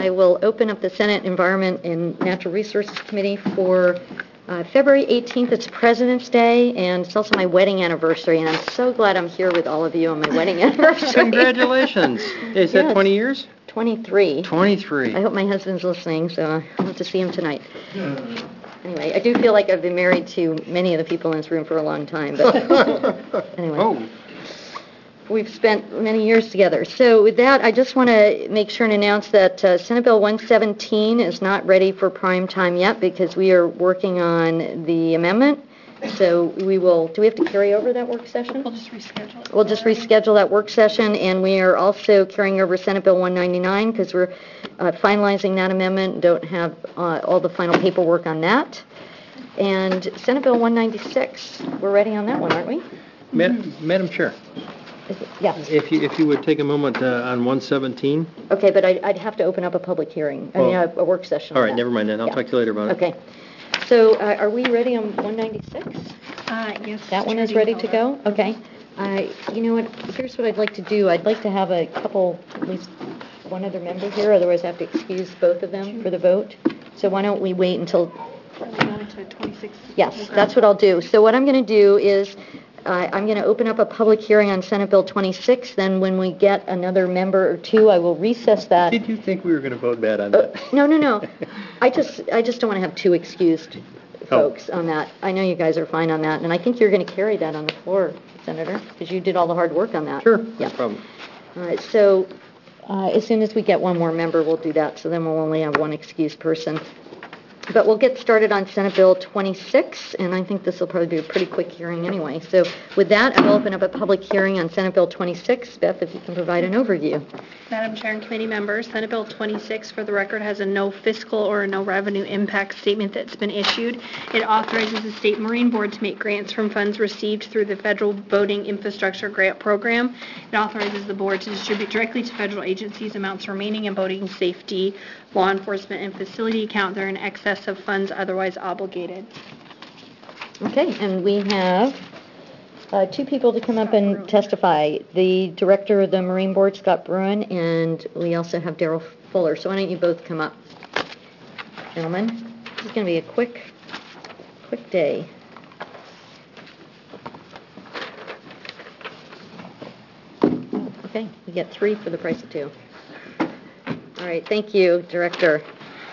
I will open up the Senate Environment and Natural Resources Committee for February 18th. It's President's Day, and it's also my wedding anniversary, and I'm so glad I'm here with all of you on my wedding anniversary. Congratulations. Is that 20 years? 23. 23. I hope my husband's listening, so I'll have to see him tonight. Anyway, I do feel like I've been married to many of the people in this room for a long time, but anyway. Oh. We've spent many years together. So with that, I just want to make sure and announce that Senate Bill 117 is not ready for prime time yet because we are working on the amendment. So do we have to carry over that work session? We'll just reschedule it. We'll just reschedule that work session, and we are also carrying over Senate Bill 199 because we're finalizing that amendment and don't have all the final paperwork on that. And Senate Bill 196, we're ready on that one, aren't we? Madam Chair. Yes. If you would take a moment on 117. Okay, but I'd have to open up a public hearing, a work session. All right, never mind then. I'll talk to you later about it. Okay. So are we ready on 196? Yes. That one is ready to go? Okay. You know what? Here's what I'd like to do. I'd like to have a couple, at least one other member here, otherwise I have to excuse both of them for the vote. So why don't we wait until... To 26. Yes, that's what I'll do. So what I'm going to do is I'm going to open up a public hearing on Senate Bill 26. Then when we get another member or two, I will recess that. Did you think we were going to vote bad on that? No. I just don't want to have two excused folks on that. I know you guys are fine on that, and I think you're going to carry that on the floor, Senator, because you did all the hard work on that. Sure, yeah. No problem. All right, so as soon as we get one more member, we'll do that, so then we'll only have one excused person. But we'll get started on Senate Bill 26, and I think this will probably be a pretty quick hearing anyway. So with that, I will open up a public hearing on Senate Bill 26. Beth, if you can provide an overview. Madam Chair and committee members, Senate Bill 26, for the record, has a no fiscal or no revenue impact statement that's been issued. It authorizes the State Marine Board to make grants from funds received through the Federal Boating Infrastructure Grant Program. It authorizes the board to distribute directly to federal agencies amounts remaining in boating safety, law enforcement, and facility account that are in excess of funds otherwise obligated. Okay, and we have two people to come up and testify. The director of the Marine Board, Scott Bruin, and we also have Daryl Fuller. So why don't you both come up, gentlemen? This is going to be a quick day. Okay, you get three for the price of two. All right, thank you, Director.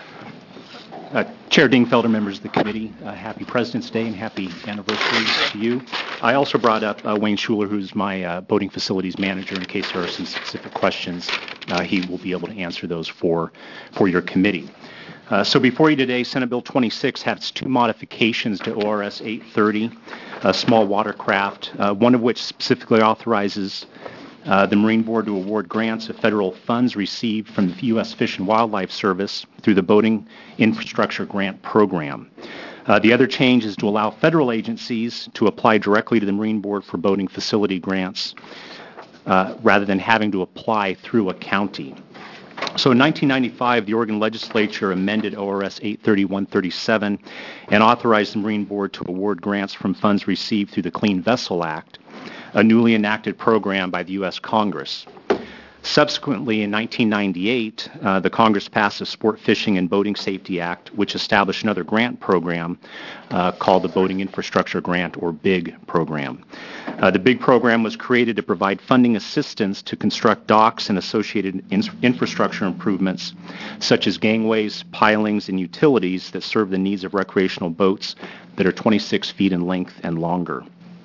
Chair Dingfelder, members of the committee, happy President's Day and happy anniversary to you. I also brought up Wayne Schuler, who's my boating facilities manager, in case there are some specific questions. He will be able to answer those for your committee. So before you today, Senate Bill 26 has two modifications to ORS 830, a small watercraft, one of which specifically authorizes the Marine Board to award grants of federal funds received from the U.S. Fish and Wildlife Service through the Boating Infrastructure Grant Program. The other change is to allow federal agencies to apply directly to the Marine Board for boating facility grants rather than having to apply through a county. So in 1995, the Oregon legislature amended ORS 830-137 and authorized the Marine Board to award grants from funds received through the Clean Vessel Act, a newly enacted program by the U.S. Congress. Subsequently, in 1998, the Congress passed the Sport Fishing and Boating Safety Act, which established another grant program called the Boating Infrastructure Grant, or BIG program. The BIG program was created to provide funding assistance to construct docks and associated infrastructure improvements, such as gangways, pilings, and utilities that serve the needs of recreational boats that are 26 feet in length and longer.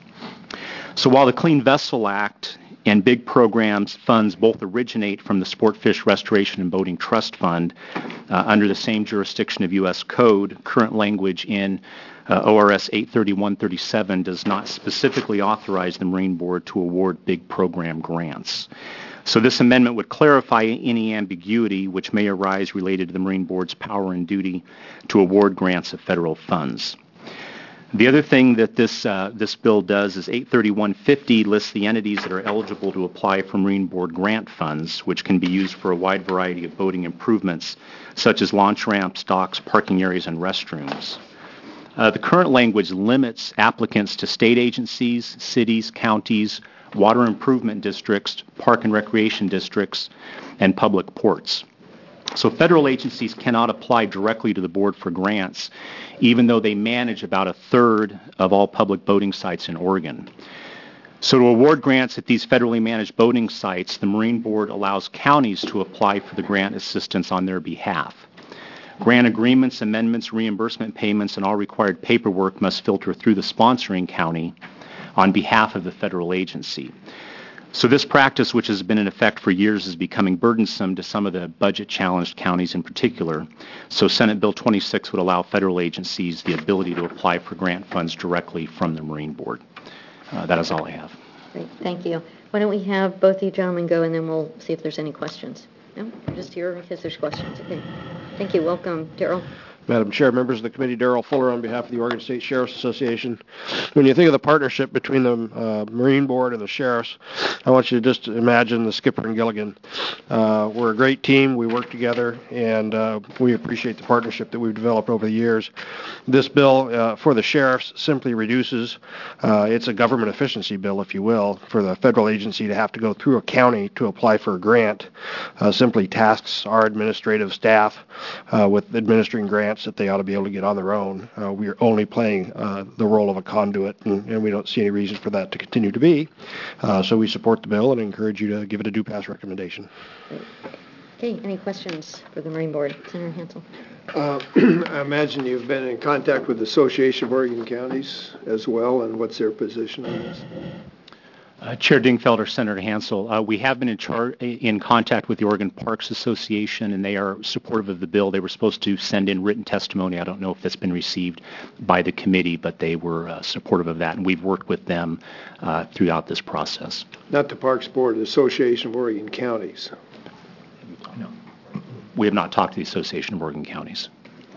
So while the Clean Vessel Act and BIG programs funds both originate from the Sport Fish Restoration and Boating Trust Fund under the same jurisdiction of U.S. Code, current language in ORS 830-137 does not specifically authorize the Marine Board to award BIG program grants. So this amendment would clarify any ambiguity which may arise related to the Marine Board's power and duty to award grants of federal funds. The other thing that this bill does is 830-150 lists the entities that are eligible to apply for Marine Board grant funds, which can be used for a wide variety of boating improvements, such as launch ramps, docks, parking areas, and restrooms. The current language limits applicants to state agencies, cities, counties, water improvement districts, park and recreation districts, and public ports. So federal agencies cannot apply directly to the board for grants, even though they manage about a third of all public boating sites in Oregon. So to award grants at these federally managed boating sites, the Marine Board allows counties to apply for the grant assistance on their behalf. Grant agreements, amendments, reimbursement payments, and all required paperwork must filter through the sponsoring county on behalf of the federal agency. So this practice, which has been in effect for years, is becoming burdensome to some of the budget-challenged counties in particular. So Senate Bill 26 would allow federal agencies the ability to apply for grant funds directly from the Marine Board. That is all I have. Great, thank you. Why don't we have both of you gentlemen go, and then we'll see if there's any questions. No? We're just here because there's questions. Okay. Thank you. Welcome, Darrell. Madam Chair, members of the committee, Darrell Fuller on behalf of the Oregon State Sheriff's Association. When you think of the partnership between the Marine Board and the Sheriffs, I want you to just imagine the Skipper and Gilligan. We're a great team. We work together, and we appreciate the partnership that we've developed over the years. This bill for the Sheriffs simply reduces, it's a government efficiency bill, if you will, for the federal agency to have to go through a county to apply for a grant. Simply tasks our administrative staff with administering grants that they ought to be able to get on their own. We are only playing the role of a conduit, and we don't see any reason for that to continue to be. So we support the bill and encourage you to give it a do-pass recommendation. Okay, any questions for the Marine Board? Senator Hansel. I imagine you've been in contact with the Association of Oregon Counties as well, and what's their position on this? Chair Dingfelder, Senator Hansel, we have been in contact with the Oregon Parks Association, and they are supportive of the bill. They were supposed to send in written testimony. I don't know if that's been received by the committee, but they were supportive of that, and we've worked with them throughout this process. Not the Parks Board, the Association of Oregon Counties. No. We have not talked to the Association of Oregon Counties.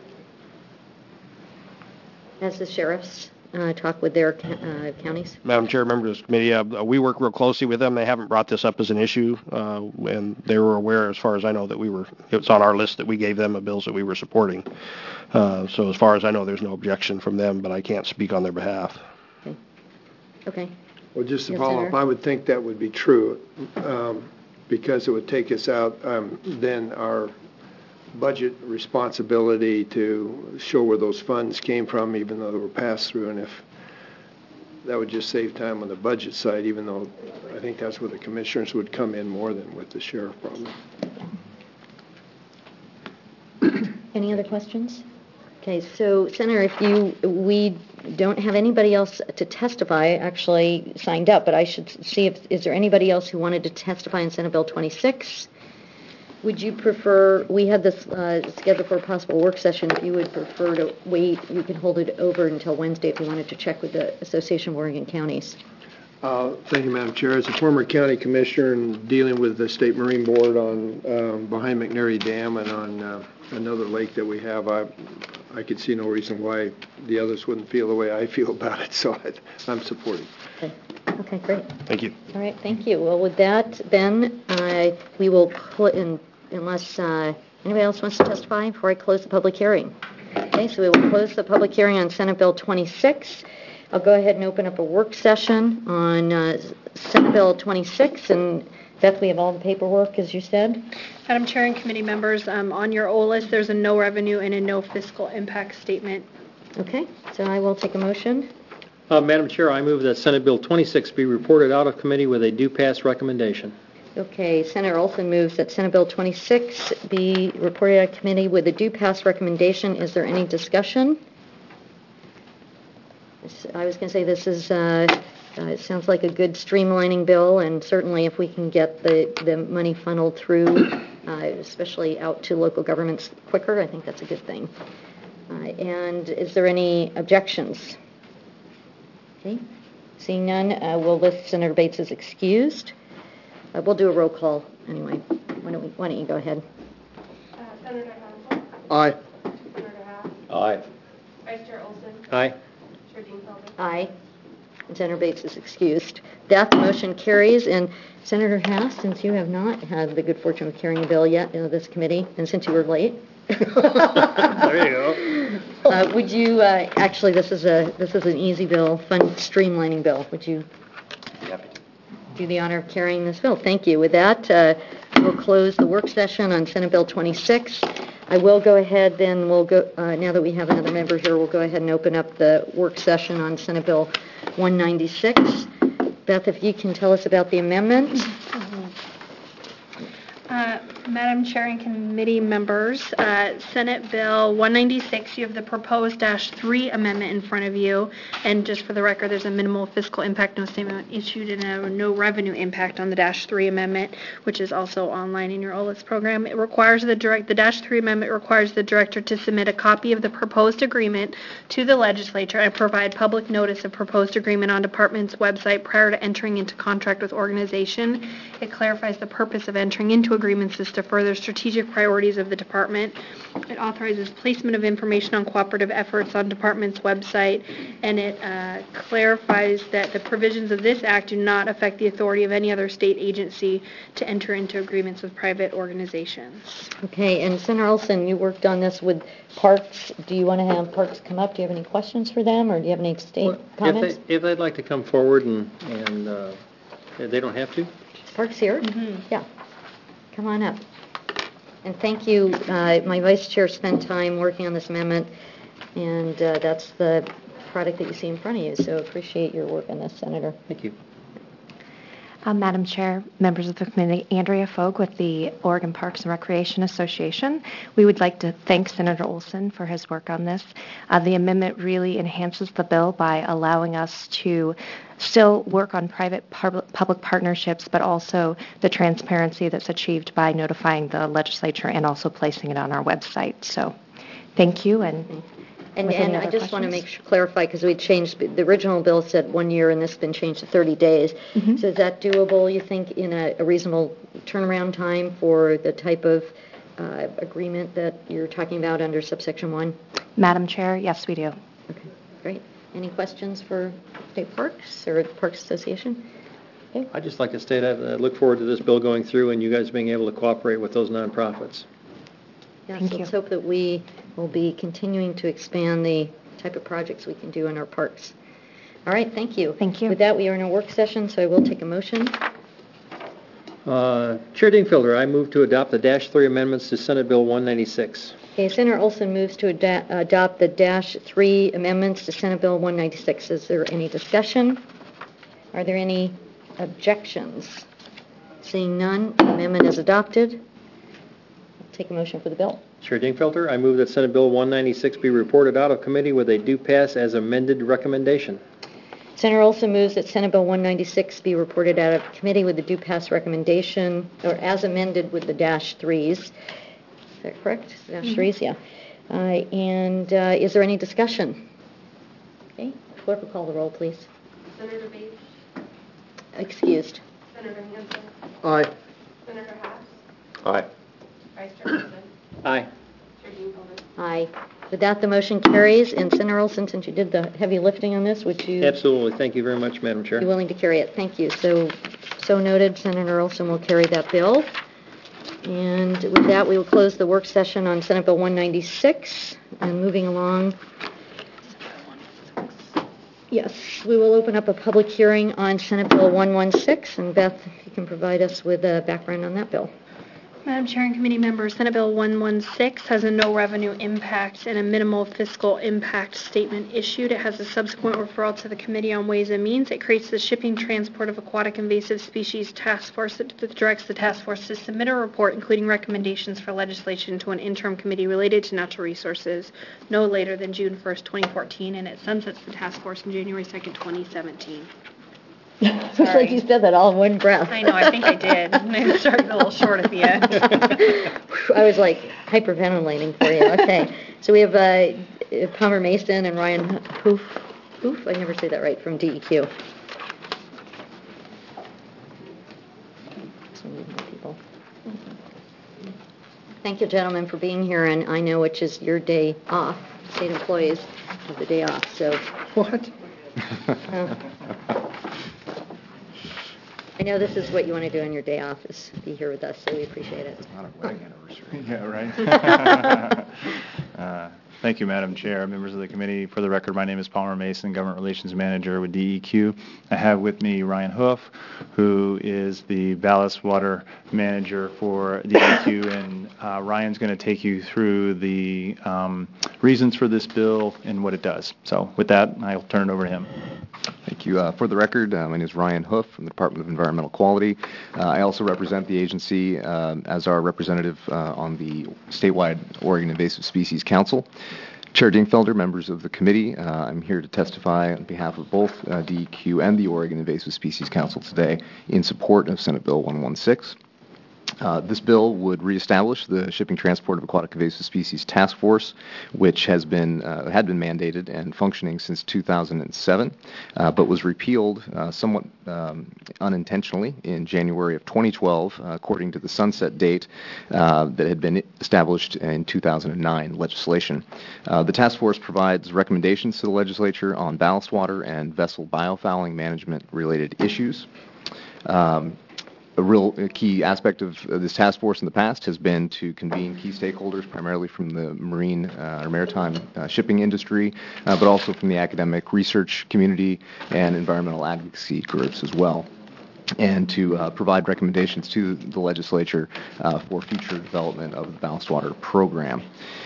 Has the sheriffs talk with their counties? Madam Chair, members of the committee, we work real closely with them. They haven't brought this up as an issue, and they were aware, as far as I know, that it was on our list that we gave them of bills that we were supporting. So as far as I know, there's no objection from them, but I can't speak on their behalf. Okay. Well, just to Yes, follow Senator. up, I would think that would be true because it would take us out then our budget responsibility to show where those funds came from, even though they were passed through, and if that would just save time on the budget side, even though I think that's where the commissioners would come in more than with the sheriff problem. Any other questions? Okay, so Senator, we don't have anybody else to testify actually signed up, but I should see is there anybody else who wanted to testify in Senate Bill 26? Would you prefer, we had this scheduled for a possible work session, if you would prefer to wait, we can hold it over until Wednesday if you wanted to check with the Association of Oregon Counties. Thank you, Madam Chair. As a former county commissioner and dealing with the State Marine Board on behind McNary Dam and on another lake that we have, I could see no reason why the others wouldn't feel the way I feel about it, so I'm supportive. Okay, great. Thank you. All right, thank you. Well, with that, then, we will, unless anybody else wants to testify before I close the public hearing. Okay, so we will close the public hearing on Senate Bill 26. I'll go ahead and open up a work session on Senate Bill 26, and Beth, we have all the paperwork, as you said. Madam Chair and committee members, on your OLS, there's a no revenue and a no fiscal impact statement. Okay, so I will take a motion. Madam Chair, I move that Senate Bill 26 be reported out of committee with a do-pass recommendation. Okay, Senator Olson moves that Senate Bill 26 be reported out of committee with a do-pass recommendation. Is there any discussion? I was going to say this is, it sounds like a good streamlining bill, and certainly if we can get the money funneled through, especially out to local governments quicker, I think that's a good thing. And is there any objections? Okay, seeing none, we'll list Senator Bates as excused. We'll do a roll call anyway. Why don't you go ahead? Senator Hansel? Aye. Senator Haas? Aye. Vice Chair Olson? Aye. Chair Dingfelder? Aye. And Senator Bates is excused. That motion carries. And Senator Haas, since you have not had the good fortune of carrying a bill yet in this committee, and since you were late, There you go. would you actually? This is an easy bill, fun streamlining bill. Would you do the honor of carrying this bill? Thank you. With that, we'll close the work session on Senate Bill 26. I will go ahead, then we'll go, now that we have another member here, we'll go ahead and open up the work session on Senate Bill 196. Beth, if you can tell us about the amendment. Madam Chair and committee members, Senate Bill 196, you have the proposed -3 amendment in front of you. And just for the record, there's a minimal fiscal impact, no statement issued, and a no revenue impact on the -3 amendment, which is also online in your OLS program. It requires the -3 amendment requires the director to submit a copy of the proposed agreement to the legislature and provide public notice of proposed agreement on department's website prior to entering into contract with organization. It clarifies the purpose of entering into agreements is to further strategic priorities of the department. It authorizes placement of information on cooperative efforts on department's website, and it clarifies that the provisions of this act do not affect the authority of any other state agency to enter into agreements with private organizations. Okay, and Senator Olson, you worked on this with Parks. Do you want to have Parks come up? Do you have any questions for them, or do you have any state comments? If they'd like to come forward and they don't have to? Parks here? Yeah. Come on up. And thank you. My vice chair spent time working on this amendment, and that's the product that you see in front of you. So appreciate your work on this, Senator. Thank you. Madam Chair, members of the committee, Andrea Fogg with the Oregon Parks and Recreation Association. We would like to thank Senator Olson for his work on this. The amendment really enhances the bill by allowing us to still work on private-public partnerships, but also the transparency that's achieved by notifying the legislature and also placing it on our website. So thank you. And I just want to clarify, because we changed, the original bill said 1 year, and this has been changed to 30 days. So is that doable, you think, in a reasonable turnaround time for the type of agreement that you're talking about under subsection 1? Madam Chair, yes, we do. Okay, great. Any questions for State Parks or the Parks Association? Okay. I'd just like to state I look forward to this bill going through and you guys being able to cooperate with those nonprofits. Yes, Thank you. let's hope that we will be continuing to expand the type of projects we can do in our parks. All right, thank you. Thank you. With that, we are in a work session, so I will take a motion. Chair Dingfelder, I move to adopt the -3 amendments to Senate Bill 196. Okay, Senator Olson moves to adopt the -3 amendments to Senate Bill 196. Is there any discussion? Are there any objections? Seeing none, the amendment is adopted. I'll take a motion for the bill. Chair Dingfelder, I move that Senate Bill 196 be reported out of committee with a do pass as amended recommendation. Senator Olson moves that Senate Bill 196 be reported out of committee with the do pass recommendation, or as amended with the -3s. Is that correct? -3s, yeah. And is there any discussion? Okay, clerk will call the roll, please. Senator Bates? Excused. Senator Hansen? Aye. Senator Haas? Aye. Vice Chair Olson? Aye. Chair Dingfelder? Aye. With that, the motion carries. And Senator Olson, since you did the heavy lifting on this, would you Absolutely. Thank you very much, Madam Chair. be willing to carry it? Thank you. So noted. Senator Olson will carry that bill. And with that, we will close the work session on Senate Bill 196. And moving along. Yes, we will open up a public hearing on Senate Bill 116. And Beth, if you can provide us with a background on that bill. Madam Chair and committee members, Senate Bill 116 has a no revenue impact and a minimal fiscal impact statement issued. It has a subsequent referral to the Committee on Ways and Means. It creates the Shipping Transport of Aquatic Invasive Species Task Force that directs the task force to submit a report including recommendations for legislation to an interim committee related to natural resources no later than June 1st, 2014, and it sunsets the task force on January 2nd, 2017. Looks like you said that all in one breath. I know, I think I did. I started a little short at the end. I was like hyperventilating for you. Okay. So we have Palmer Mason and Ryan Hoof, I never say that right, from DEQ. Thank you, gentlemen, for being here, and I know which is your day off. State employees have the day off, so. What? I know this is what you want to do on your day off, is be here with us, so we appreciate it. Not a wedding anniversary. Yeah, right. Thank you, Madam Chair, members of the committee. For the record, my name is Palmer Mason, Government Relations Manager with DEQ. I have with me Ryan Hoof, who is the ballast water manager for DEQ, and Ryan's going to take you through the reasons for this bill and what it does. So with that, I'll turn it over to him. Thank you. For the record, my name is Ryan Hoof from the Department of Environmental Quality. I also represent the agency as our representative on the statewide Oregon Invasive Species Council. Chair Dingfelder, members of the committee, I'm here to testify on behalf of both DEQ and the Oregon Invasive Species Council today in support of Senate Bill 116. This bill would reestablish the Shipping Transport of Aquatic Invasive Species Task Force, which had been mandated and functioning since 2007, but was repealed somewhat unintentionally in January of 2012, according to the sunset date that had been established in 2009 legislation. The task force provides recommendations to the legislature on ballast water and vessel biofouling management related issues. A real key aspect of this task force in the past has been to convene key stakeholders, primarily from the marine or maritime shipping industry, but also from the academic research community and environmental advocacy groups as well, and to provide recommendations to the legislature for future development of the ballast water program.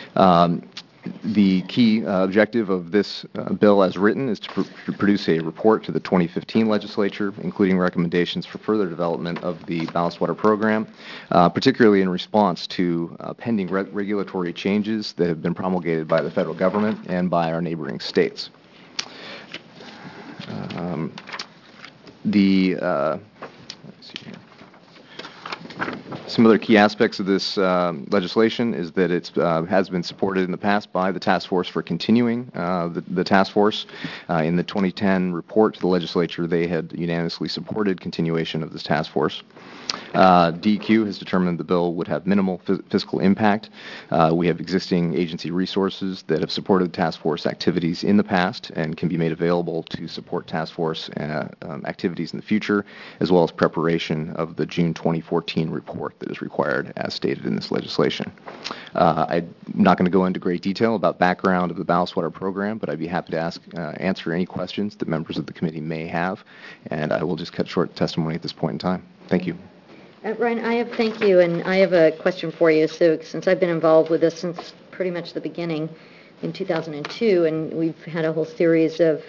The key objective of this bill as written is to produce a report to the 2015 legislature, including recommendations for further development of the ballast water program, particularly in response to pending regulatory changes that have been promulgated by the federal government and by our neighboring states. Some other key aspects of this legislation is that it has been supported in the past by the task force for continuing the task force. In the 2010 report to the legislature, they had unanimously supported continuation of this task force. DEQ has determined the bill would have minimal fiscal impact. We have existing agency resources that have supported task force activities in the past and can be made available to support task force activities in the future, as well as preparation of the June 2014 report that is required as stated in this legislation. I'm not going to go into great detail about background of the ballast water program, but I'd be happy to answer any questions that members of the committee may have, and I will just cut short testimony at this point in time. Thank you. Ryan, thank you, and I have a question for you. So since I've been involved with this since pretty much the beginning in 2002, and we've had a whole series of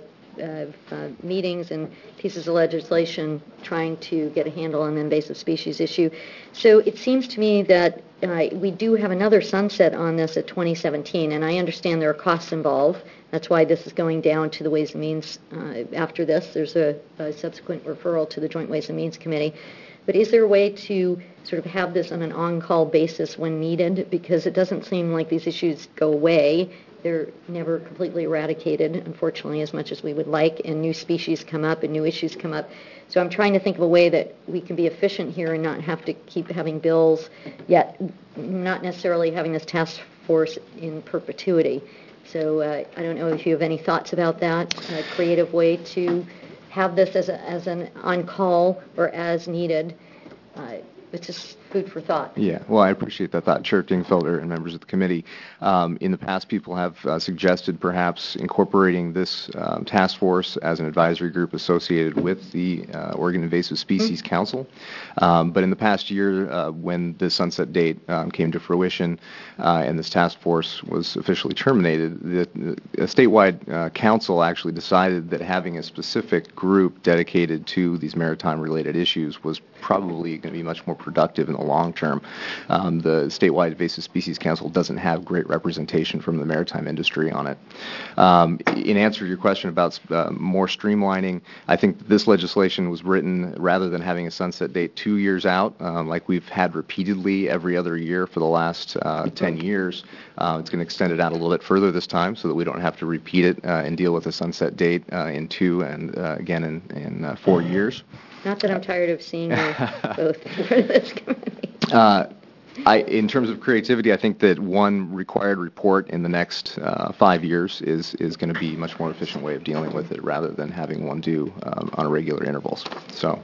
meetings and pieces of legislation trying to get a handle on the invasive species issue. So it seems to me that we do have another sunset on this at 2017, and I understand there are costs involved. That's why this is going down to the Ways and Means. After this, there's a subsequent referral to the Joint Ways and Means Committee. But is there a way to sort of have this on an on-call basis when needed? Because it doesn't seem like these issues go away. They're never completely eradicated, unfortunately, as much as we would like, and new species come up and new issues come up. So I'm trying to think of a way that we can be efficient here and not have to keep having bills, yet not necessarily having this task force in perpetuity. So I don't know if you have any thoughts about that, a creative way to have this as an on-call or as needed. It's just food for thought. Yeah, well, I appreciate that thought, Chair Dingfelder and members of the committee. In the past, people have suggested perhaps incorporating this task force as an advisory group associated with the Oregon Invasive Species Council. But in the past year, when the sunset date came to fruition and this task force was officially terminated, the statewide council actually decided that having a specific group dedicated to these maritime-related issues was probably going to be much more productive in the long term. The statewide Invasive Species Council doesn't have great representation from the maritime industry on it. In answer to your question about more streamlining, I think this legislation was written rather than having a sunset date 2 years out, like we've had repeatedly every other year for the last 10 years. It's going to extend it out a little bit further this time so that we don't have to repeat it and deal with a sunset date in 2 and again in 4 years. Not that I'm tired of seeing you both in front of this committee. In terms of creativity, I think that one required report in the next 5 years is going to be a much more efficient way of dealing with it rather than having one due on irregular intervals. So,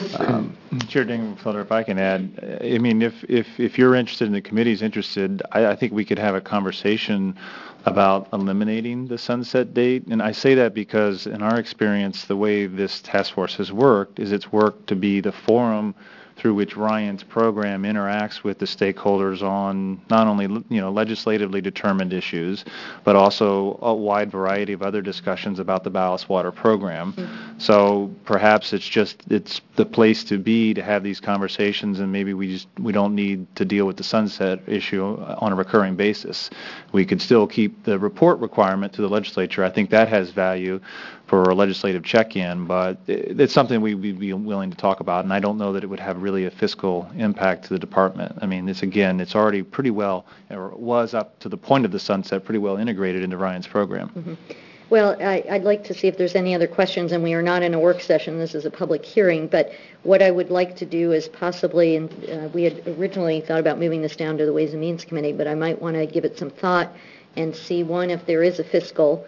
Chair Dingfelder, if I can add, I mean, if you're interested and the committee's interested, I think we could have a conversation about eliminating the sunset date. And I say that because in our experience, the way this task force has worked is it's worked to be the forum through which Ryan's program interacts with the stakeholders on not only legislatively determined issues, but also a wide variety of other discussions about the ballast water program. Mm-hmm. So perhaps it's the place to be to have these conversations, and maybe we don't need to deal with the sunset issue on a recurring basis. We could still keep the report requirement to the legislature. I think that has value for a legislative check-in, but it's something we'd be willing to talk about, and I don't know that it would have really a fiscal impact to the department. I mean, it's already pretty well, or was up to the point of the sunset, pretty well integrated into Ryan's program. Mm-hmm. Well, I'd like to see if there's any other questions, and we are not in a work session. This is a public hearing, but what I would like to do is possibly, and we had originally thought about moving this down to the Ways and Means Committee, but I might want to give it some thought and see, one, if there is a fiscal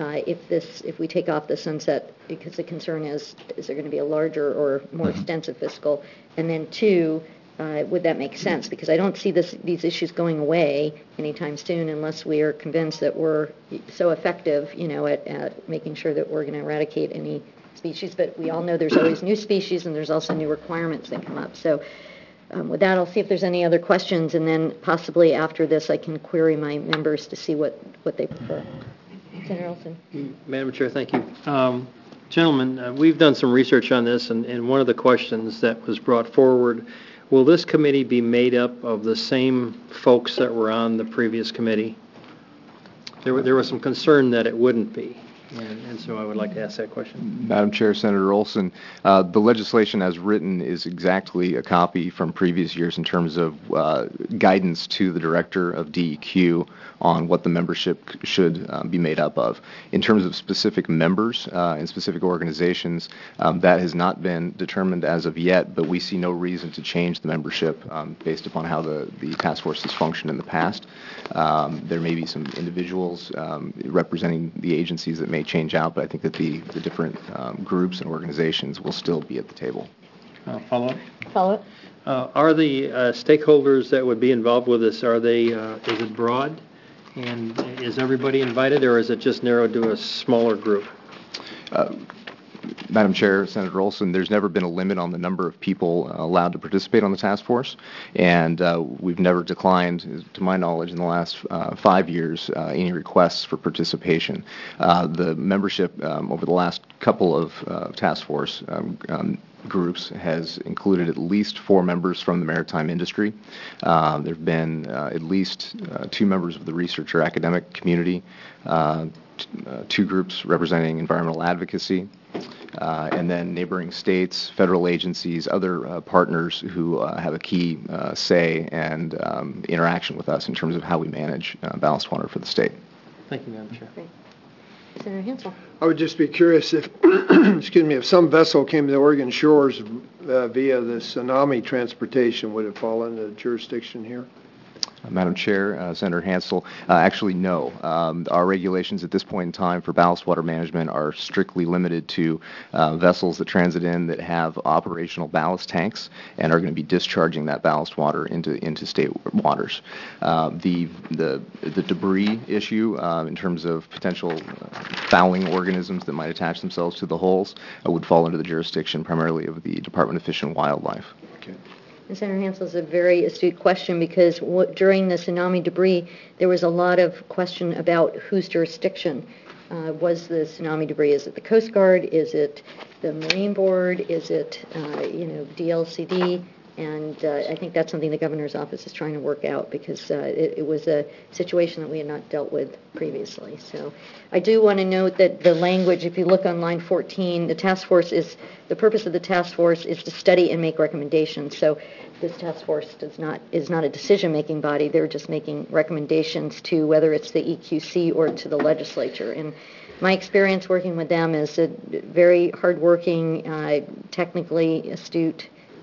if we take off the sunset, because the concern is there going to be a larger or more extensive fiscal? And then two, would that make sense? Because I don't see these issues going away anytime soon unless we are convinced that we're so effective, at making sure that we're going to eradicate any species. But we all know there's always new species and there's also new requirements that come up. So with that, I'll see if there's any other questions, and then possibly after this I can query my members to see what they prefer. Senator Olson. Madam Chair, thank you. Gentlemen, we've done some research on this, and one of the questions that was brought forward, will this committee be made up of the same folks that were on the previous committee? There was some concern that it wouldn't be, and so I would like to ask that question. Madam Chair, Senator Olson, the legislation as written is exactly a copy from previous years in terms of guidance to the Director of DEQ on what the membership should be made up of. In terms of specific members and specific organizations, that has not been determined as of yet, but we see no reason to change the membership based upon how the task force has functioned in the past. There may be some individuals representing the agencies that may change out, but I think that the different groups and organizations will still be at the table. Follow-up? Follow-up? Are the stakeholders that would be involved with this, is it broad? And is everybody invited, or is it just narrowed to a smaller group? Madam Chair, Senator Olson, there's never been a limit on the number of people allowed to participate on the task force, and we've never declined, to my knowledge, in the last 5 years, any requests for participation. The membership over the last couple of task force groups has included at least 4 members from the maritime industry. There have been at least 2 members of the research or academic community, 2 groups representing environmental advocacy, and then neighboring states, federal agencies, other partners who have a key say and interaction with us in terms of how we manage ballast water for the state. Thank you, Madam Chair. Great. Senator Hansel. I would just be curious if, if some vessel came to the Oregon shores via the tsunami transportation, would it fall into jurisdiction here? Madam Chair, Senator Hansel, actually no. Our regulations at this point in time for ballast water management are strictly limited to vessels that transit in that have operational ballast tanks and are going to be discharging that ballast water into state waters. The debris issue in terms of potential fouling organisms that might attach themselves to the hulls would fall under the jurisdiction primarily of the Department of Fish and Wildlife. Okay. And Senator Hansel is a very astute question, because during the tsunami debris, there was a lot of question about whose jurisdiction was the tsunami debris. Is it the Coast Guard? Is it the Marine Board? Is it, DLCD? And I think that's something the governor's office is trying to work out, because it was a situation that we had not dealt with previously. So I do want to note that the language, if you look on line 14, the purpose of the task force is to study and make recommendations. So this task force is not a decision-making body. They're just making recommendations to whether it's the EQC or to the legislature. And my experience working with them is a very hardworking, technically astute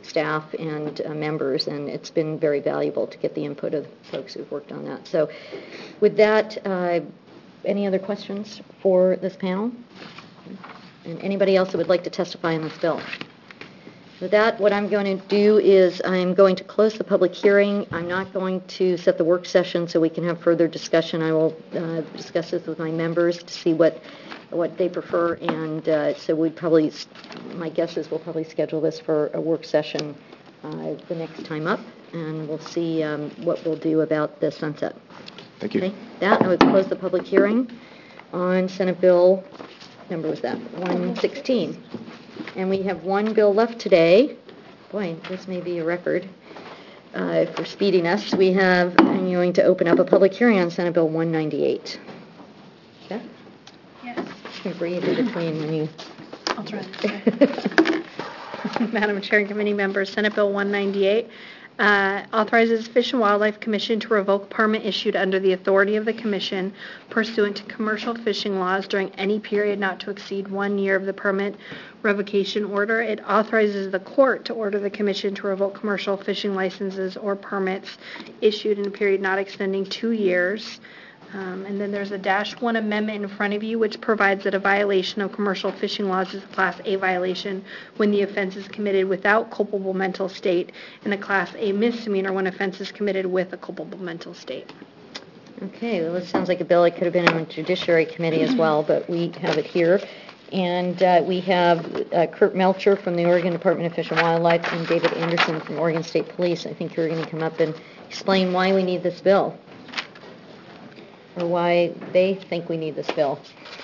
staff and members, and it's been very valuable to get the input of the folks who've worked on that. So with that, any other questions for this panel? And anybody else that would like to testify on this bill? With that, what I'm going to do is I'm going to close the public hearing. I'm not going to set the work session so we can have further discussion. I will discuss this with my members to see what they prefer, and so we'd probably, my guess is we'll probably schedule this for a work session the next time up, and we'll see what we'll do about the sunset. Thank you. Okay. That, I would close the public hearing on Senate Bill, number was that, 116. And we have one bill left today. Boy, this may be a record for speediness. I'm going to open up a public hearing on Senate Bill 198. Okay? Yes. You can breathe in between when you... I'll try this. Madam Chair and committee members, Senate Bill 198 authorizes Fish and Wildlife Commission to revoke permit issued under the authority of the Commission pursuant to commercial fishing laws during any period not to exceed 1 year of the permit revocation order. It authorizes the court to order the Commission to revoke commercial fishing licenses or permits issued in a period not extending 2 years. And then there's a -1 amendment in front of you, which provides that a violation of commercial fishing laws is a Class A violation when the offense is committed without culpable mental state, and a Class A misdemeanor when offense is committed with a culpable mental state. Okay, well, this sounds like a bill that could have been on the Judiciary Committee as well, but we have it here. And we have Kurt Melcher from the Oregon Department of Fish and Wildlife and David Anderson from Oregon State Police. I think you're going to come up and explain why we need this bill, or why they think we need this bill.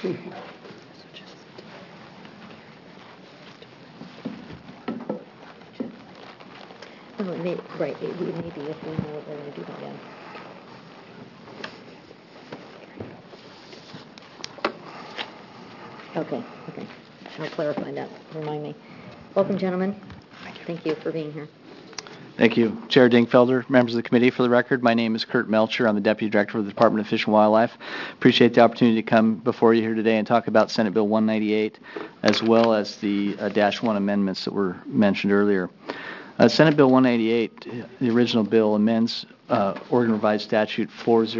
Right, it may be if we know what we're going to do by then. Okay. I'll clarify that. Remind me. Welcome, gentlemen. Thank you for being here. Thank you. Chair Dingfelder, members of the committee, for the record, my name is Kurt Melcher. I'm the Deputy Director of the Department of Fish and Wildlife. Appreciate the opportunity to come before you here today and talk about Senate Bill 198, as well as the -1 amendments that were mentioned earlier. Senate Bill 198, the original bill, amends Oregon Revised Statute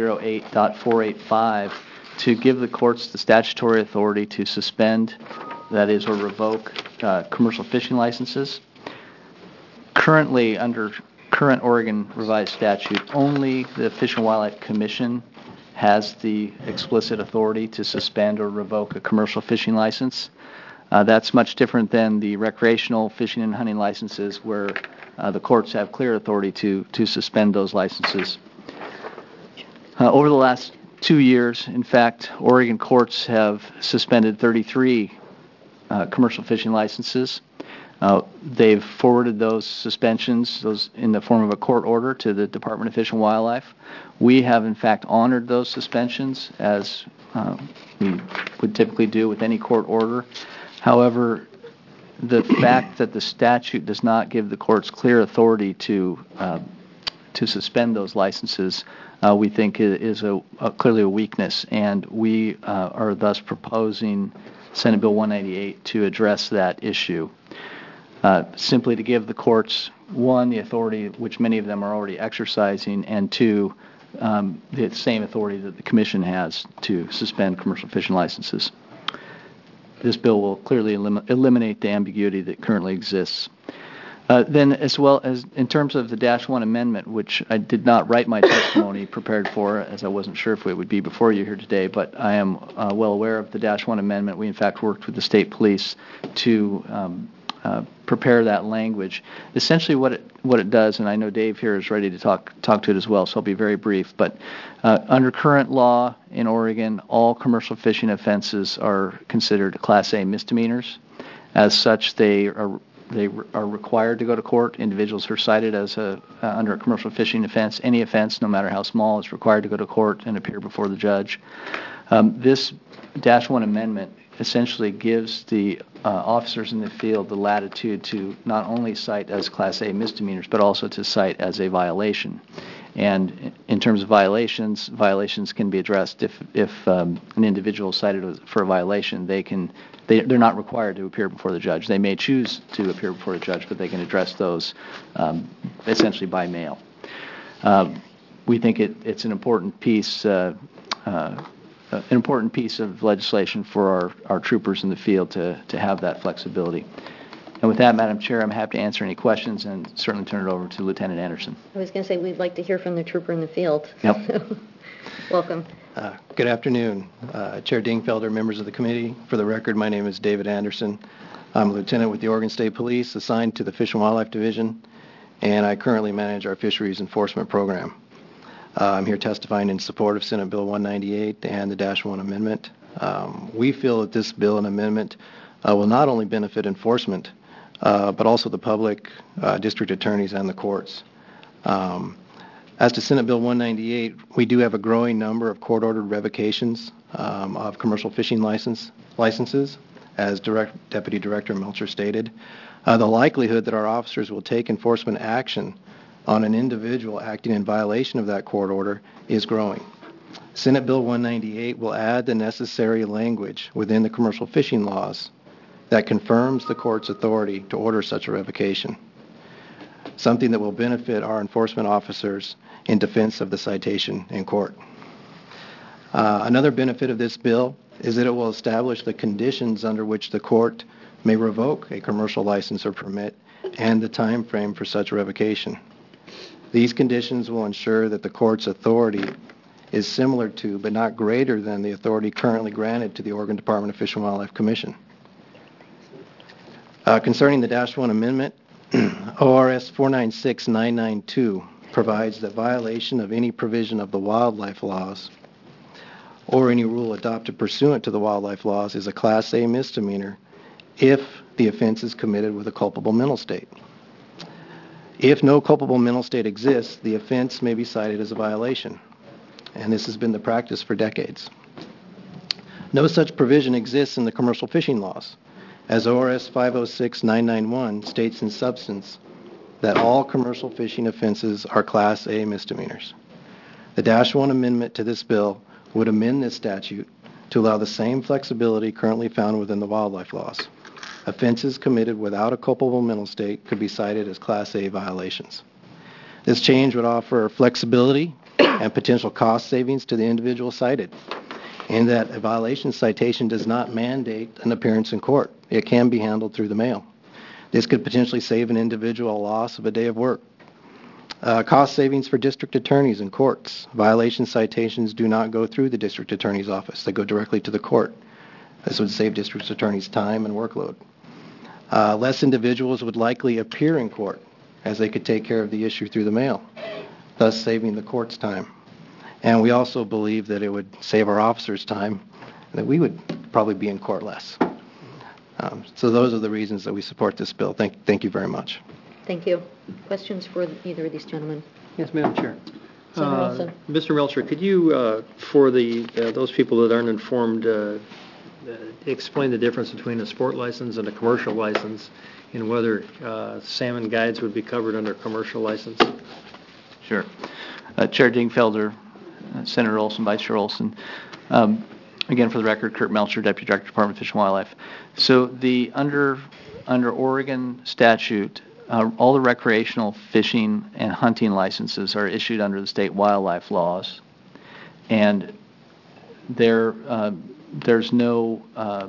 408.485 to give the courts the statutory authority to suspend, that is, or revoke commercial fishing licenses. Currently, under current Oregon Revised Statute, only the Fish and Wildlife Commission has the explicit authority to suspend or revoke a commercial fishing license. That's much different than the recreational fishing and hunting licenses, where the courts have clear authority to suspend those licenses. Over the last 2 years, in fact, Oregon courts have suspended 33 commercial fishing licenses. They've forwarded those suspensions, those in the form of a court order, to the Department of Fish and Wildlife. We have, in fact, honored those suspensions, as we would typically do with any court order. However, the fact that the statute does not give the courts clear authority to suspend those licenses, we think is clearly a weakness, and we are thus proposing Senate Bill 198 to address that issue. Simply to give the courts, one, the authority which many of them are already exercising, and two, the same authority that the Commission has to suspend commercial fishing licenses. This bill will clearly eliminate the ambiguity that currently exists. Then, as well as in terms of the -1 amendment, which I did not write my testimony prepared for, as I wasn't sure if it would be before you here today, but I am well aware of the -1 amendment. We, in fact, worked with the state police to prepare that language. Essentially what it does, and I know Dave here is ready to talk to it as well, so I'll be very brief, but under current law in Oregon, all commercial fishing offenses are considered Class A misdemeanors. As such, they are required to go to court. Individuals who are cited as under a commercial fishing offense, any offense, no matter how small, is required to go to court and appear before the judge. This -1 amendment essentially gives the officers in the field the latitude to not only cite as Class A misdemeanors, but also to cite as a violation. And in terms of violations can be addressed if an individual is cited for a violation. They're not required to appear before the judge. They may choose to appear before the judge, but they can address those essentially by mail. We think it's an important piece of legislation for our troopers in the field to have that flexibility. And with that, Madam Chair, I'm happy to answer any questions and certainly turn it over to Lieutenant Anderson. I was going to say we'd like to hear from the trooper in the field. Yep. Welcome. Good afternoon, Chair Dingfelder, members of the committee. For the record, my name is David Anderson. I'm a lieutenant with the Oregon State Police assigned to the Fish and Wildlife Division, and I currently manage our fisheries enforcement program. I'm here testifying in support of Senate Bill 198 and the -1 amendment. We feel that this bill and amendment will not only benefit enforcement, but also the public, district attorneys, and the courts. As to Senate Bill 198, we do have a growing number of court-ordered revocations of commercial fishing licenses, as Deputy Director Melcher stated. The likelihood that our officers will take enforcement action on an individual acting in violation of that court order is growing. Senate Bill 198 will add the necessary language within the commercial fishing laws that confirms the court's authority to order such a revocation, something that will benefit our enforcement officers in defense of the citation in court. Another benefit of this bill is that it will establish the conditions under which the court may revoke a commercial license or permit and the time frame for such revocation. These conditions will ensure that the court's authority is similar to, but not greater than, the authority currently granted to the Oregon Department of Fish and Wildlife Commission. Concerning the -1 amendment, ORS 496992 provides that violation of any provision of the wildlife laws or any rule adopted pursuant to the wildlife laws is a Class A misdemeanor if the offense is committed with a culpable mental state. If no culpable mental state exists, the offense may be cited as a violation, and this has been the practice for decades. No such provision exists in the commercial fishing laws, as ORS 506991 states in substance that all commercial fishing offenses are Class A misdemeanors. The -1 amendment to this bill would amend this statute to allow the same flexibility currently found within the wildlife laws. Offenses committed without a culpable mental state could be cited as Class A violations. This change would offer flexibility and potential cost savings to the individual cited, in that a violation citation does not mandate an appearance in court. It can be handled through the mail. This could potentially save an individual a loss of a day of work. Cost savings for district attorneys and courts. Violation citations do not go through the district attorney's office. They go directly to the court. This would save district attorneys time and workload. Less individuals would likely appear in court, as they could take care of the issue through the mail, thus saving the court's time. And we also believe that it would save our officers time, and that we would probably be in court less. So those are the reasons that we support this bill. Thank you very much. Thank you. Questions for either of these gentlemen? Yes, Madam Chair. Senator Olson. Mr. Melcher, could you, for those people that aren't informed, explain the difference between a sport license and a commercial license, and whether salmon guides would be covered under a commercial license? Sure. Chair Dingfelder, Senator Olson, Vice Chair Olson. Again, for the record, Kurt Melcher, Deputy Director, Department of Fish and Wildlife. So under Oregon statute, all the recreational fishing and hunting licenses are issued under the state wildlife laws, and there's no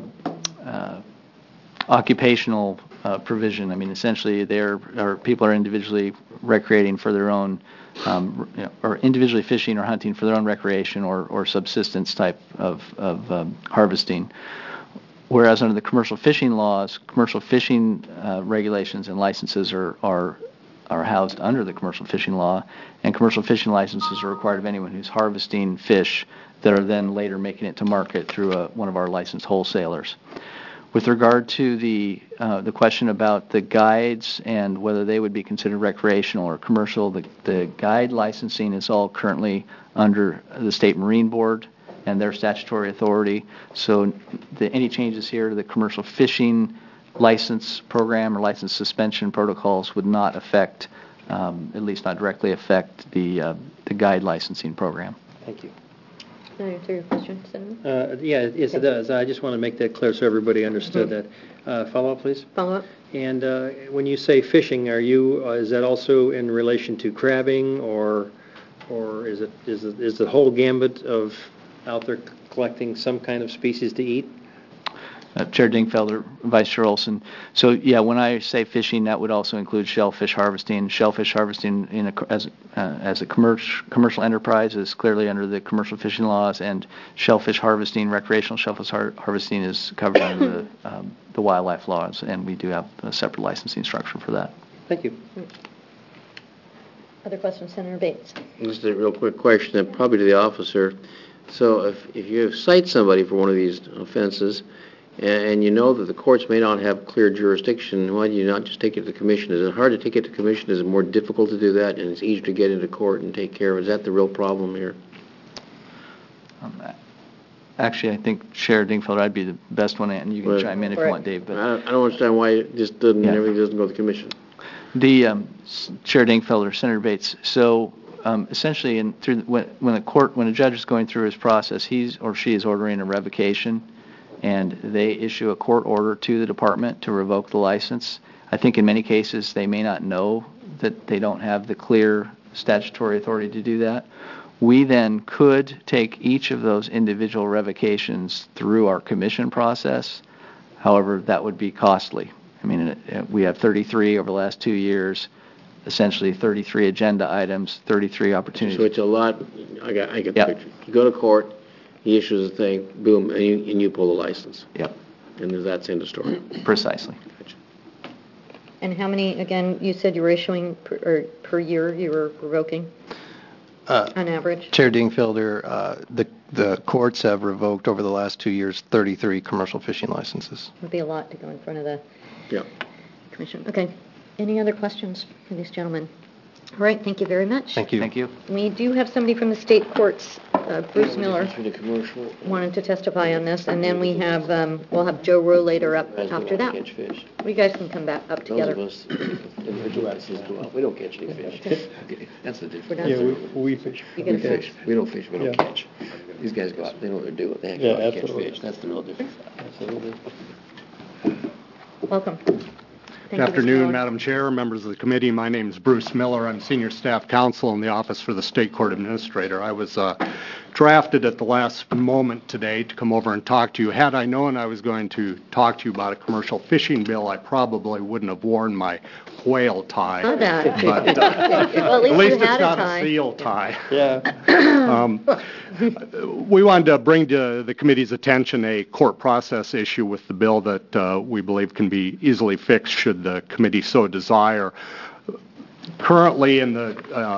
occupational provision. I mean, essentially, people are individually recreating for their own, or individually fishing or hunting for their own recreation or subsistence type of harvesting. Whereas under the commercial fishing laws, commercial fishing regulations and licenses are housed under the commercial fishing law, and commercial fishing licenses are required of anyone who's harvesting fish that are then later making it to market through one of our licensed wholesalers. With regard to the question about the guides and whether they would be considered recreational or commercial, the guide licensing is all currently under the State Marine Board and their statutory authority. So any changes here to the commercial fishing license program or license suspension protocols would not affect at least not directly affect the guide licensing program. Thank you. Can I answer your question, Senator? Yeah, yes, it does. I just want to make that clear so everybody understood that. Follow-up, please? Follow-up? And when you say fishing, is that also in relation to crabbing, or is the whole gambit of out there collecting some kind of species to eat? Chair Dingfelder, Vice Chair Olson. So yeah, when I say fishing, that would also include shellfish harvesting. Shellfish harvesting as a commercial enterprise is clearly under the commercial fishing laws, and shellfish harvesting, recreational shellfish harvesting, is covered under the wildlife laws, and we do have a separate licensing structure for that. Thank you. Other questions, Senator Bates? Just a real quick question, probably to the officer. So if you cite somebody for one of these offenses, and you know that the courts may not have clear jurisdiction, why do you not just take it to the commission? Is it hard to take it to commission? Is it more difficult to do that, and it's easier to get into court and take care of? Is that the real problem here? Actually, I think Chair Dingfelder, I'd be the best one, and you can chime in if you want, Dave. But I don't understand why it just doesn't, everything doesn't go to the commission. The Chair Dingfelder, Senator Bates. So essentially, when a judge is going through his process, he or she is ordering a revocation, and they issue a court order to the department to revoke the license. I think in many cases they may not know that they don't have the clear statutory authority to do that. We then could take each of those individual revocations through our commission process. However, that would be costly. I mean, we have 33 over the last 2 years, essentially 33 agenda items, 33 opportunities. So it's a lot. I get the picture. You go to court, he issues a thing, boom, and you pull the license. Yep. And that's the end of the story. Precisely. Gotcha. And how many, again, you said you were issuing per year you were revoking on average? Chair Dingfelder, the courts have revoked over the last 2 years 33 commercial fishing licenses. Would be a lot to go in front of the Yeah. commission. Okay. Any other questions for these gentlemen? All right. Thank you very much. Thank you. Thank you. We do have somebody from the state courts, Bruce Miller, Between the commercial. wanted to testify on this, and then we have we'll have Joe Rollator up after that. Catch fish. You guys can come back up together. Those of us, individual licenses go out. We don't catch any fish. Okay, that's the difference. We're not we fish. You We get a fish. We don't fish. We don't catch. These guys go out. They know what they're doing. They actually go out and catch fish. That's the real difference. Absolutely. Welcome. Good afternoon, Madam Chair, members of the committee. My name is Bruce Miller. I'm Senior Staff Counsel in the Office for the State Court Administrator. I was drafted at the last moment today to come over and talk to you. Had I known I was going to talk to you about a commercial fishing bill, I probably wouldn't have worn my whale tie. Oh, that. But, Well, at least you had it's not tie. a seal tie. Yeah. We wanted to bring to the committee's attention a court process issue with the bill that we believe can be easily fixed should the committee so desire. Currently in the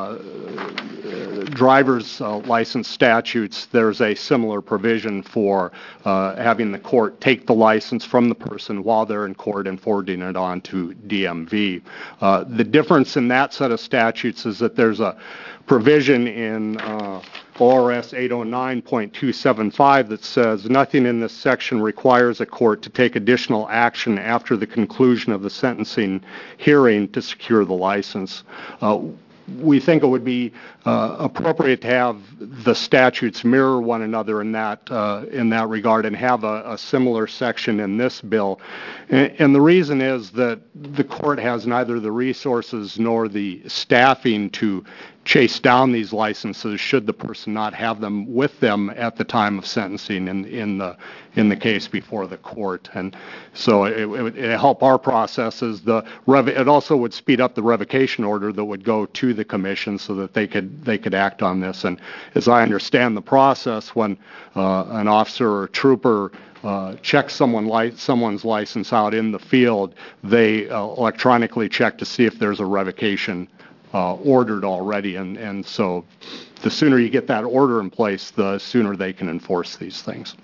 driver's license statutes, there's a similar provision for having the court take the license from the person while they're in court and forwarding it on to DMV. The difference in that set of statutes is that there's a provision in ORS 809.275 that says nothing in this section requires a court to take additional action after the conclusion of the sentencing hearing to secure the license. We think it would be appropriate to have the statutes mirror one another in that regard and have a similar section in this bill. And the reason is that the court has neither the resources nor the staffing to chase down these licenses should the person not have them with them at the time of sentencing in the case before the court. And so it would help our processes. It also would speed up the revocation order that would go to the commission so that they could act on this. And as I understand the process, when an officer or trooper checks someone's license out in the field, they electronically check to see if there's a revocation ordered already, and so the sooner you get that order in place, the sooner they can enforce these things.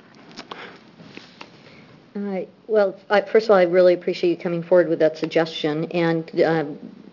All right. Well, first of all, I really appreciate you coming forward with that suggestion, and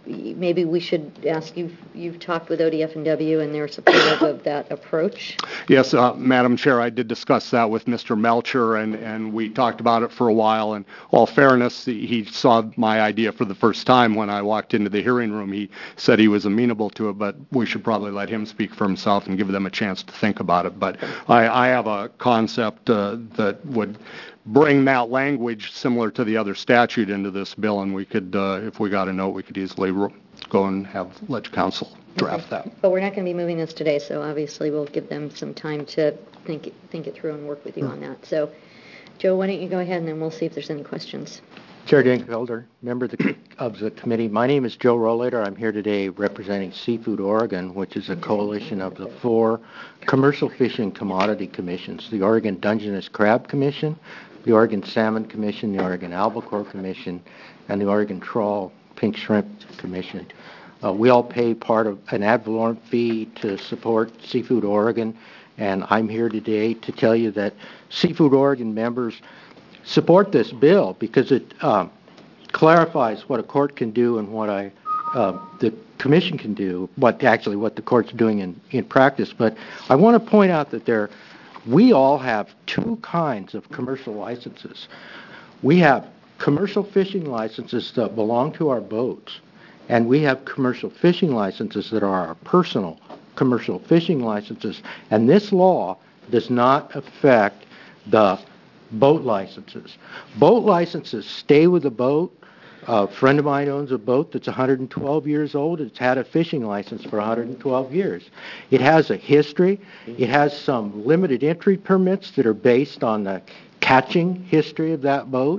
maybe we should ask, you've talked with ODF&W and they're supportive of that approach? Yes, Madam Chair, I did discuss that with Mr. Melcher, and we talked about it for a while. In all fairness, he saw my idea for the first time when I walked into the hearing room. He said he was amenable to it, but we should probably let him speak for himself and give them a chance to think about it. But I have a concept that would bring that language similar to the other statute into this bill, and we could, if we got a note, we could easily go and let council draft that. But we're not going to be moving this today, so obviously we'll give them some time to think it through and work with you on that. So, Joe, why don't you go ahead, and then we'll see if there's any questions. Chair Dingfelder, member of the committee, my name is Joe Rollator. I'm here today representing Seafood Oregon, which is a coalition of the 4 commercial fishing commodity commissions: the Oregon Dungeness Crab Commission, the Oregon Salmon Commission, the Oregon Albacore Commission, and the Oregon Trawl Pink Shrimp Commission. We all pay part of an ad valorem fee to support Seafood Oregon, and I'm here today to tell you that Seafood Oregon members support this bill because it clarifies what a court can do and what the commission can do, what the court's doing in practice. But I want to point out that we all have 2 kinds of commercial licenses. We have commercial fishing licenses that belong to our boats, and we have commercial fishing licenses that are our personal commercial fishing licenses. And this law does not affect the boat licenses. Boat licenses stay with the boat. A friend of mine owns a boat that's 112 years old. It's had a fishing license for 112 years. It has a history. It has some limited entry permits that are based on the catching history of that boat.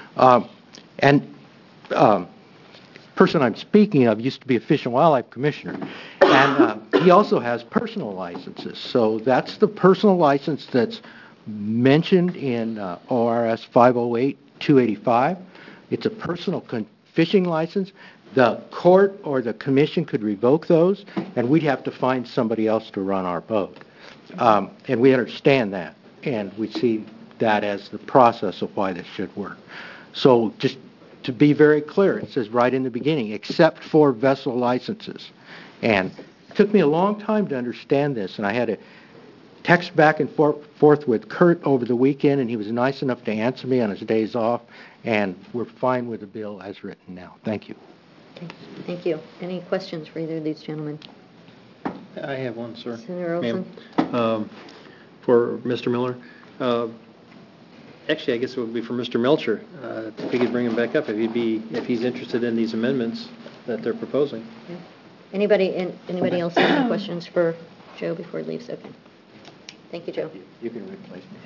Person I'm speaking of used to be a Fish and Wildlife Commissioner. And he also has personal licenses. So that's the personal license that's mentioned in ORS 508-285. It's a personal fishing license. The court or the commission could revoke those, and we'd have to find somebody else to run our boat. And we understand that, and we see that as the process of why this should work. So just to be very clear, it says right in the beginning, except for vessel licenses. And it took me a long time to understand this, and I had to text back and forth with Kurt over the weekend, and he was nice enough to answer me on his days off, and we're fine with the bill as written now. Thank you. Okay. Thank you. Any questions for either of these gentlemen? I have one, sir. Senator Olson? For Mr. Miller. Actually, I guess it would be for Mr. Melcher. If we could bring him back up, if he's interested in these amendments that they're proposing. Yeah. Anybody else have any questions for Joe before he leaves? Okay. Thank you, Joe. You can replace me.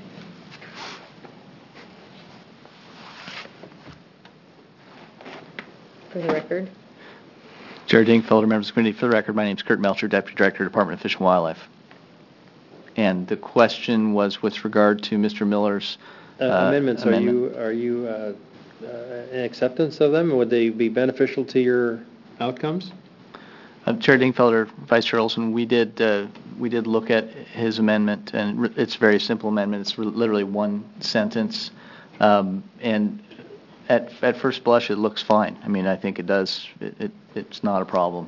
For the record. Chair Dingfelder, members of the committee, for the record, my name is Kurt Melcher, Deputy Director, Department of Fish and Wildlife. And the question was with regard to Mr. Miller's amendments. amendment. Are you in acceptance of them? Would they be beneficial to your outcomes? Chair Dingfelder, Vice Chair Olson, we did look at his amendment, and it's a very simple amendment. It's literally one sentence, and at first blush, it looks fine. I mean, I think it does. It's not a problem,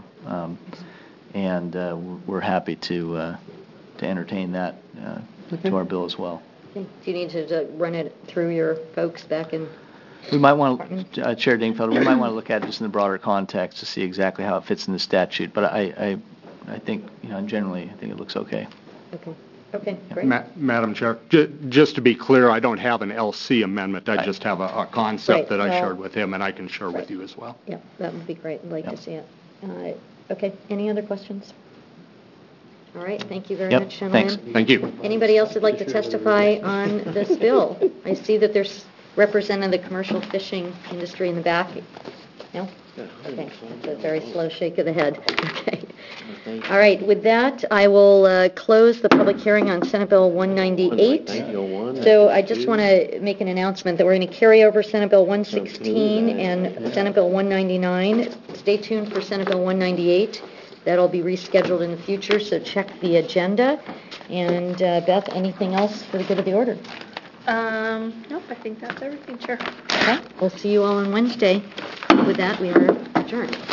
and we're happy to entertain that to our bill as well. Okay. Do you need to run it through your folks back in? We might want to, Chair Dingfelder, we might want to look at it just in the broader context to see exactly how it fits in the statute. But I think, generally, I think it looks okay. Okay. Okay, great. Madam Chair, just to be clear, I don't have an LC amendment. I just have a concept that I shared with him, and I can share with you as well. Yeah, that would be great. I'd like to see it. Okay, any other questions? All right, thank you very much, gentlemen. Thanks. Thank you. Anybody else would like to testify on this bill? I see that there's representing the commercial fishing industry in the back. No? Okay, that's a very slow shake of the head. Okay. All right, with that, I will close the public hearing on Senate Bill 198. So I just want to make an announcement that we're going to carry over Senate Bill 116 and Senate Bill 199. Stay tuned for Senate Bill 198. That'll be rescheduled in the future, so check the agenda. And Beth, anything else for the good of the order? Nope, I think that's everything, Chair. Okay, we'll see you all on Wednesday. With that, we are adjourned.